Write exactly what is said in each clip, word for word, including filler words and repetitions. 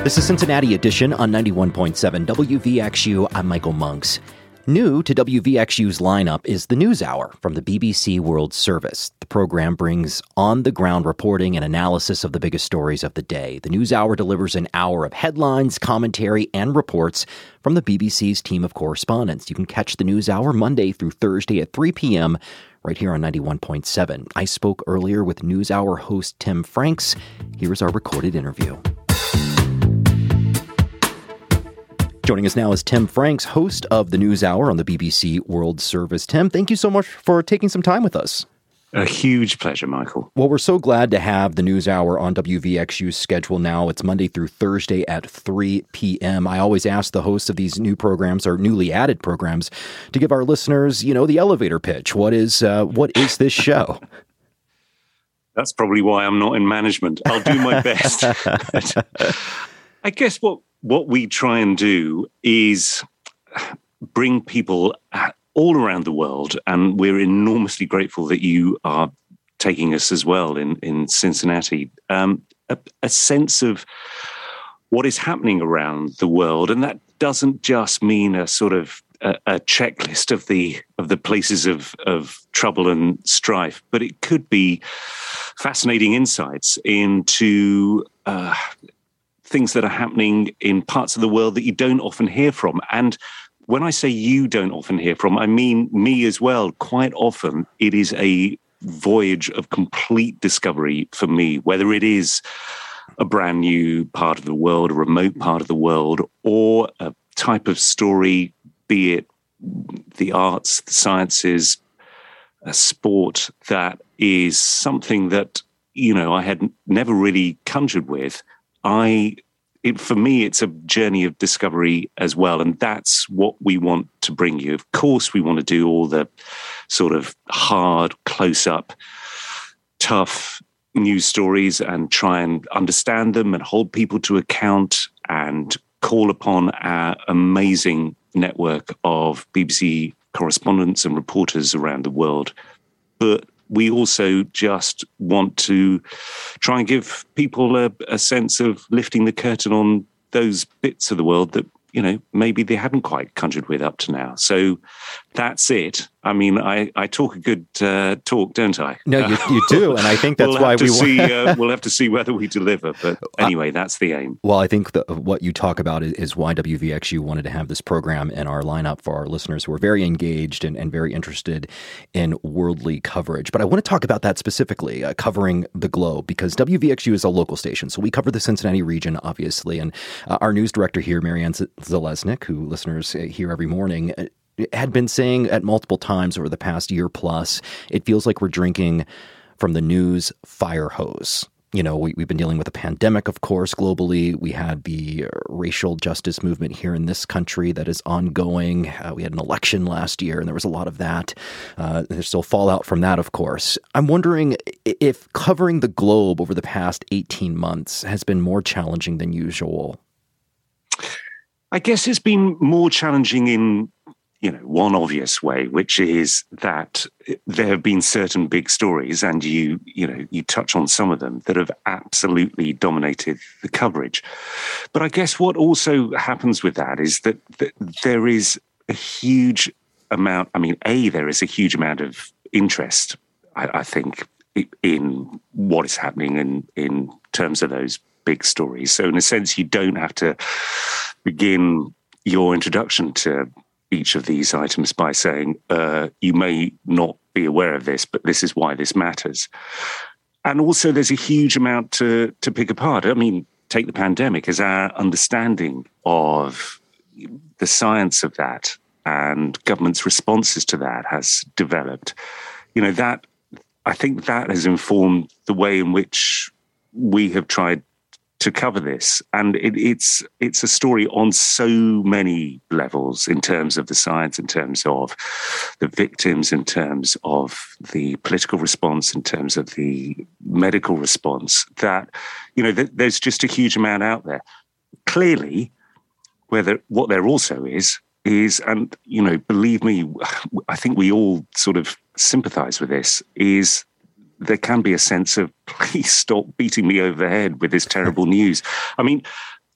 This is Cincinnati Edition on ninety-one point seven W V X U. I'm Michael Monks. New to W V X U's lineup is the News Hour from the B B C World Service. The program brings on-the-ground reporting and analysis of the biggest stories of the day. The News Hour delivers an hour of headlines, commentary, and reports from the B B C's team of correspondents. You can catch the News Hour Monday through Thursday at three p.m. right here on ninety-one point seven. I spoke earlier with News Hour host Tim Franks. Here's our recorded interview. Joining us now is Tim Franks, host of the News Hour on the B B C World Service. Tim, thank you so much for taking some time with us. A huge pleasure, Michael. Well, we're so glad to have the News Hour on W V X U's schedule now. It's Monday through Thursday at three p.m. I always ask the hosts of these new programs, or newly added programs, to give our listeners, you know, the elevator pitch. What is uh, what is this show? That's probably why I'm not in management. I'll do my best. I guess what what we try and do is bring people all around the world, and we're enormously grateful that you are taking us as well in, in Cincinnati, um, a, a sense of what is happening around the world. And that doesn't just mean a sort of a, a checklist of the of the places of, of trouble and strife, but it could be fascinating insights into uh, things that are happening in parts of the world that you don't often hear from. And when I say you don't often hear from, I mean me as well. Quite often, it is a voyage of complete discovery for me, whether it is a brand new part of the world, a remote part of the world, or a type of story, be it the arts, the sciences, a sport, that is something that, you know, I had never really conjured with. I, it, for me, it's a journey of discovery as well. And that's what we want to bring you. Of course, we want to do all the sort of hard, close-up, tough news stories and try and understand them and hold people to account and call upon our amazing network of B B C correspondents and reporters around the world. But we also just want to try and give people a, a sense of lifting the curtain on those bits of the world that, you know, maybe they haven't quite conjured with up to now. So that's it. I mean, I, I talk a good uh, talk, don't I? No, you, you do, and I think that's we'll why we see, uh, we'll have to see whether we deliver. But anyway, that's the aim. Well, I think the, what you talk about is, is why W V X U wanted to have this program in our lineup for our listeners who are very engaged and, and very interested in worldly coverage. But I want to talk about that specifically, uh, covering the globe, because W V X U is a local station. So we cover the Cincinnati region, obviously, and uh, our news director here, Marianne Zalesnik, who listeners hear every morning, had been saying at multiple times over the past year plus, it feels like we're drinking from the news fire hose. You know, we, we've been dealing with a pandemic, of course, globally. We had the racial justice movement here in this country that is ongoing. Uh, we had an election last year, and there was a lot of that. Uh, there's still fallout from that, of course. I'm wondering if covering the globe over the past eighteen months has been more challenging than usual. I guess it's been more challenging in, you know, one obvious way, which is that there have been certain big stories, and you, you know, you touch on some of them that have absolutely dominated the coverage. But I guess what also happens with that is that, that there is a huge amount. I mean, A, there is a huge amount of interest, I, I think, in what is happening in, in terms of those big stories. So in a sense, you don't have to begin your introduction to each of these items by saying, uh, you may not be aware of this, but this is why this matters. And also there's a huge amount to, to pick apart. I mean, take the pandemic as our understanding of the science of that and government's responses to that has developed. You know, that, I think that has informed the way in which we have tried to cover this. And it, it's it's a story on so many levels, in terms of the science, in terms of the victims, in terms of the political response, in terms of the medical response, that, you know, th- there's just a huge amount out there. Clearly, whether what there also is, is, and, you know, believe me, I think we all sort of sympathize with this, is there can be a sense of, please stop beating me over the head with this terrible news. I mean,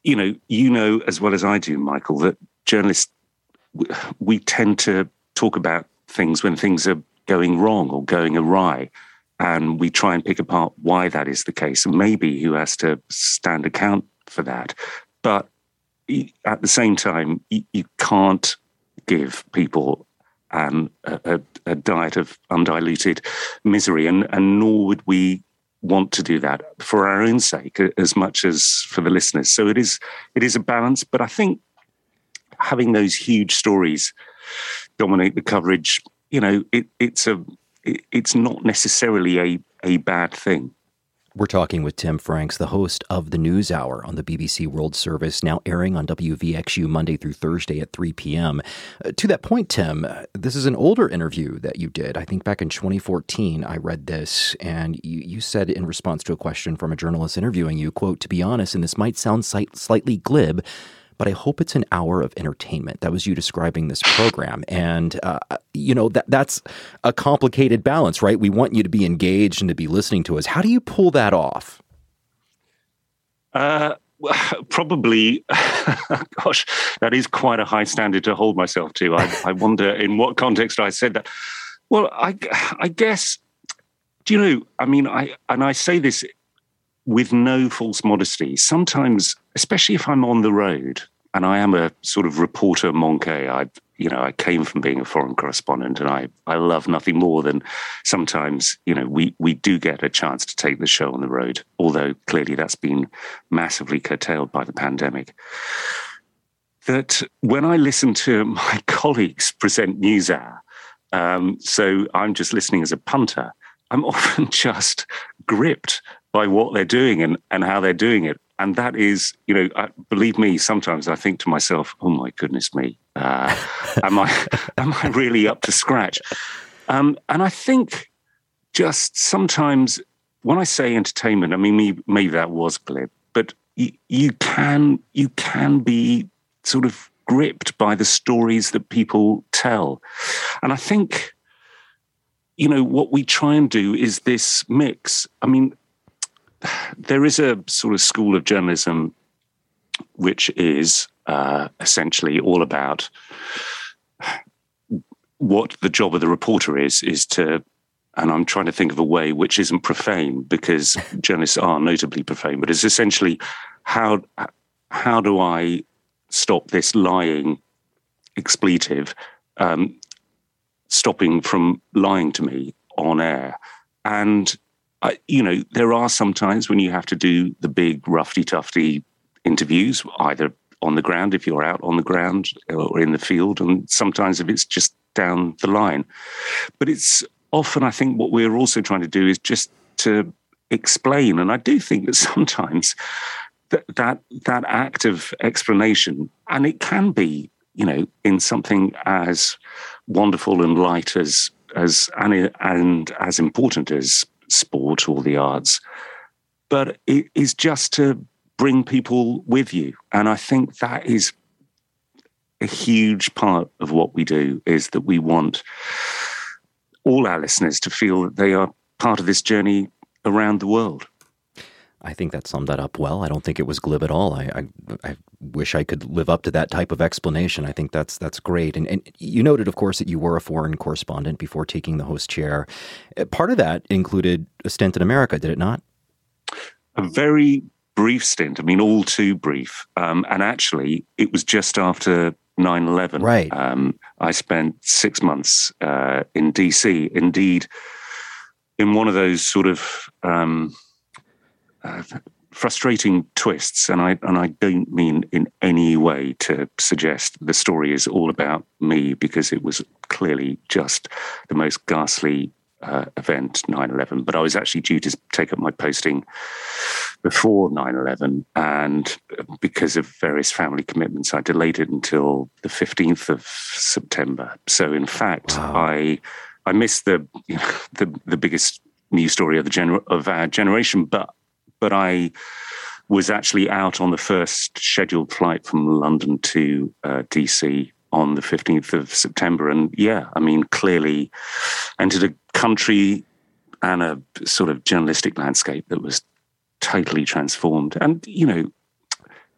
you know, you know as well as I do, Michael, that journalists, we tend to talk about things when things are going wrong or going awry. And we try and pick apart why that is the case and maybe who has to stand account for that. But at the same time, you can't give people um, a, a diet of undiluted misery, and, and nor would we want to do that for our own sake as much as for the listeners. So it is it is a balance, but I think having those huge stories dominate the coverage, you know, it, it's a it, it's not necessarily a, a bad thing. We're talking with Tim Franks, the host of the News Hour on the B B C World Service, now airing on W V X U Monday through Thursday at three p.m. Uh, to that point, Tim, uh, this is an older interview that you did. I think back in twenty fourteen, I read this, and you, you said in response to a question from a journalist interviewing you, quote, "To be honest, and this might sound si- slightly glib, but I hope it's an hour of entertainment." That was you describing this program. And, uh, you know, that that's a complicated balance, right? We want you to be engaged and to be listening to us. How do you pull that off? Uh, probably, gosh, that is quite a high standard to hold myself to. I, I wonder in what context I said that. Well, I, I guess, do you know, I mean, I and I say this with no false modesty. Sometimes, especially if I'm on the road, and I am a sort of reporter manqué, I, you know, I came from being a foreign correspondent, and I, I love nothing more than sometimes, you know, we, we do get a chance to take the show on the road, although clearly that's been massively curtailed by the pandemic. That when I listen to my colleagues present NewsHour, um, so I'm just listening as a punter, I'm often just gripped by what they're doing and, and how they're doing it. And that is, you know, uh, believe me, sometimes I think to myself, oh my goodness me, uh, am I am I really up to scratch? Um, and I think just sometimes when I say entertainment, I mean, maybe, maybe that was glib, but you, you can you can be sort of gripped by the stories that people tell. And I think, you know, what we try and do is this mix. I mean, there is a sort of school of journalism which is uh, essentially all about what the job of the reporter is, is to, and I'm trying to think of a way which isn't profane, because journalists are notably profane, but it's essentially how how do I stop this lying expletive um, stopping from lying to me on air. And I, you know, there are some times when you have to do the big roughy-tufty interviews, either on the ground if you're out on the ground or in the field, and sometimes if it's just down the line. But it's often, I think, what we're also trying to do is just to explain. And I do think that sometimes that that, that act of explanation, and it can be, you know, in something as wonderful and light as as and, and as important as sport or the arts, but it is just to bring people with you. And I think that is a huge part of what we do, is that we want all our listeners to feel that they are part of this journey around the world. I think that summed that up well. I don't think it was glib at all. I, I, I wish I could live up to that type of explanation. I think that's that's great. And, and you noted, of course, that you were a foreign correspondent before taking the host chair. Part of that included a stint in America, did it not? A very brief stint. I mean, all too brief. Um, and actually, it was just after nine eleven. Right. Um, I spent six months uh, in D C, indeed, in one of those sort of Um, Uh, frustrating twists, and I and I don't mean in any way to suggest the story is all about me, because it was clearly just the most ghastly uh, event, nine eleven. But I was actually due to take up my posting before nine eleven, and because of various family commitments, I delayed it until the fifteenth of September. So in fact, wow. I I missed the you know, the the biggest news story of the gener- of our generation, but. But I was actually out on the first scheduled flight from London to uh, D C on the fifteenth of September. And yeah, I mean, clearly entered a country and a sort of journalistic landscape that was totally transformed. And, you know,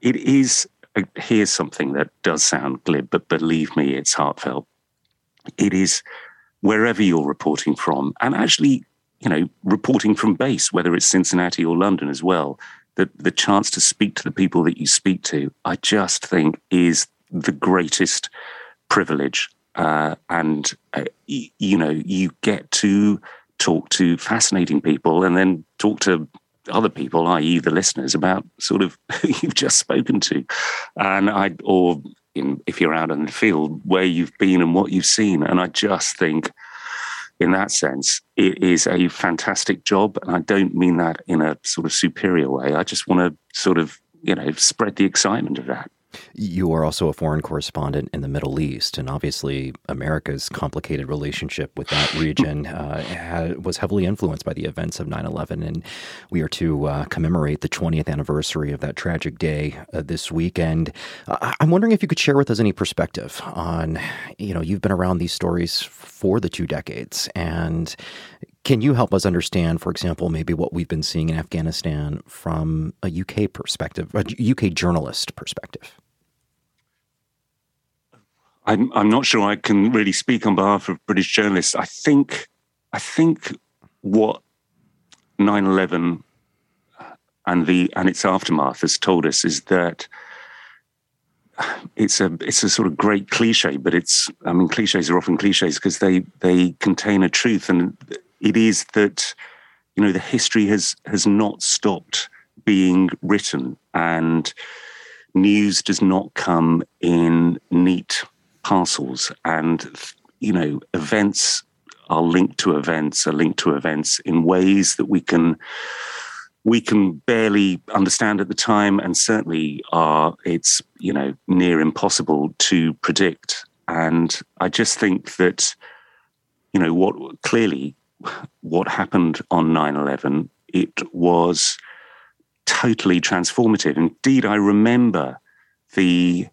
it is, uh, here's something that does sound glib, but believe me, it's heartfelt. It is wherever you're reporting from, and actually, you know, reporting from base, whether it's Cincinnati or London as well, the, the chance to speak to the people that you speak to, I just think is the greatest privilege. Uh, and, uh, y- you know, you get to talk to fascinating people and then talk to other people, that is the listeners, about sort of who you've just spoken to. And I, or in, if you're out in the field, where you've been and what you've seen. And I just think, in that sense, it is a fantastic job. And I don't mean that in a sort of superior way. I just want to sort of, you know, spread the excitement of that. You are also a foreign correspondent in the Middle East, and obviously America's complicated relationship with that region uh, had, was heavily influenced by the events of nine eleven, and we are to uh, commemorate the twentieth anniversary of that tragic day uh, this weekend. Uh, I'm wondering if you could share with us any perspective on, you know, you've been around these stories for the two decades, and can you help us understand, for example, maybe what we've been seeing in Afghanistan from a U K perspective, a U K journalist perspective? I'm I'm not sure I can really speak on behalf of British journalists. I think I think what nine eleven and the and its aftermath has told us is that it's a it's a sort of great cliche, but it's I mean cliches are often cliches because they they contain a truth, and it is that, you know, the history has has not stopped being written, and news does not come in neat parcels, and, you know, events are linked to events, are linked to events in ways that we can we can barely understand at the time, and certainly are it's, you know, near impossible to predict. And I just think that, you know, what clearly what happened on nine eleven, it was totally transformative. Indeed, I remember the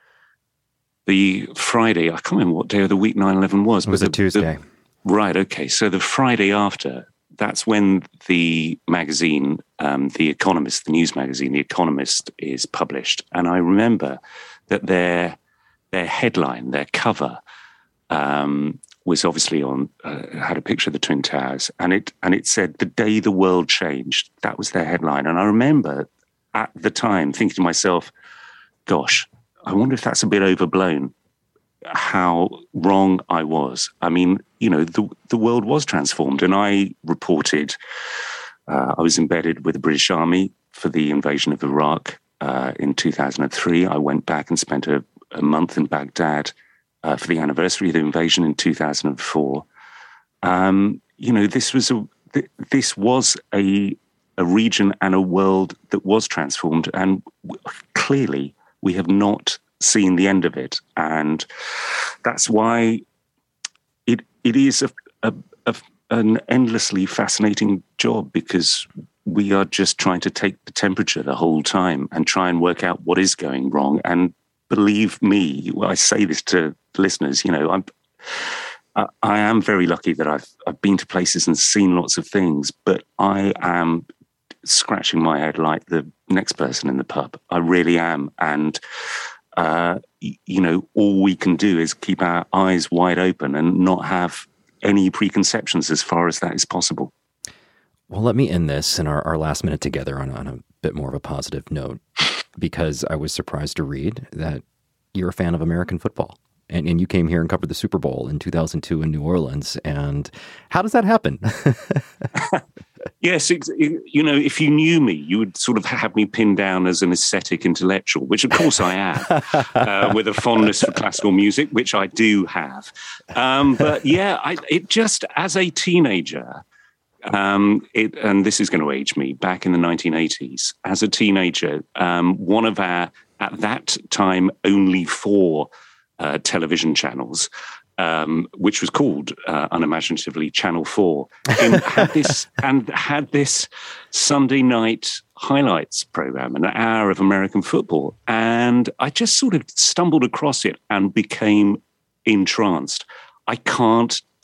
The Friday, I can't remember what day of the week nine eleven was. It was but a the, Tuesday. The, right, okay. So the Friday after, that's when the magazine, um, The Economist, the news magazine, The Economist, is published. And I remember that their their headline, their cover, um, was obviously on, uh, had a picture of the Twin Towers. And it, and it said, "The day the world changed." That was their headline. And I remember at the time thinking to myself, gosh, I wonder if that's a bit overblown, how wrong I was. I mean, you know, the the world was transformed. And I reported, uh, I was embedded with the British Army for the invasion of Iraq uh, in two thousand three. I went back and spent a, a month in Baghdad uh, for the anniversary of the invasion in two thousand four. Um, you know, this was a this was a a region and a world that was transformed, and clearly we have not seen the end of it. And that's why it it is a, a, a, an endlessly fascinating job, because we are just trying to take the temperature the whole time and try and work out what is going wrong. And believe me, I say this to listeners, you know, I'm, I, I am very lucky that I've, I've been to places and seen lots of things, but I am scratching my head like the next person in the pub. I really am. And, uh, you know, all we can do is keep our eyes wide open and not have any preconceptions as far as that is possible. Well, let me end this in our, our last minute together on, on a bit more of a positive note, because I was surprised to read that you're a fan of American football. And, and you came here and covered the Super Bowl in two thousand two in New Orleans. And how does that happen? Yes, it, it, you know, if you knew me, you would sort of have me pinned down as an aesthetic intellectual, which of course I am, uh, with a fondness for classical music, which I do have. Um, but yeah, I, it just, as a teenager, um, it, and this is going to age me, back in the nineteen eighties, as a teenager, um, one of our, at that time, only four uh, television channels, Um, which was called uh, unimaginatively Channel four, and had this and had this Sunday night highlights program, an hour of American football, and I just sort of stumbled across it and became entranced. I can't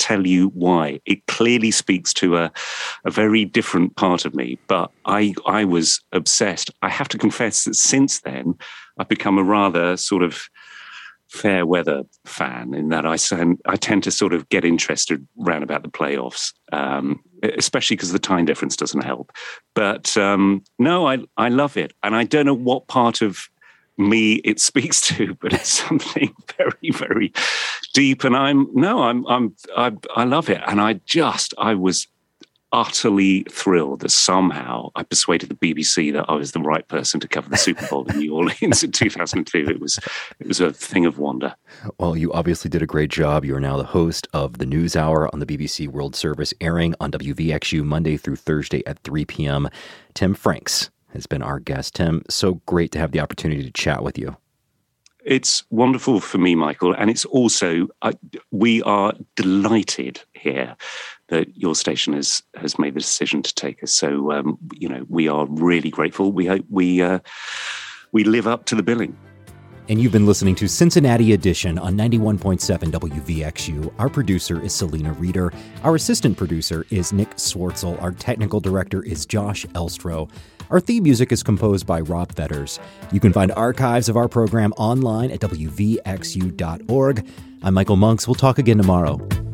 tell you why. It clearly speaks to a, a very different part of me, but I, I was obsessed. I have to confess that since then, I've become a rather sort of fair weather fan in that I, I tend to sort of get interested round about the playoffs, um, especially because the time difference doesn't help. But um, no, I, I love it. And I don't know what part of me it speaks to, but it's something very, very deep. And I'm, no, I'm, I'm, I, I love it. And I just, I was utterly thrilled that somehow I persuaded the B B C that I was the right person to cover the Super Bowl in New Orleans in two thousand two. It was it was a thing of wonder. Well, you obviously did a great job. You are now the host of the News Hour on the B B C World Service, airing on W V X U Monday through Thursday at three p.m. Tim Franks has been our guest. Tim, so great to have the opportunity to chat with you. It's wonderful for me, Michael, and it's also, uh, we are delighted here that your station has has made the decision to take us. So, um, you know, we are really grateful. We hope we uh, we live up to the billing. And you've been listening to Cincinnati Edition on ninety-one point seven W V X U. Our producer is Selena Reeder. Our assistant producer is Nick Swartzel. Our technical director is Josh Elstro. Our theme music is composed by Rob Fetters. You can find archives of our program online at W V X U dot org. I'm Michael Monks. We'll talk again tomorrow.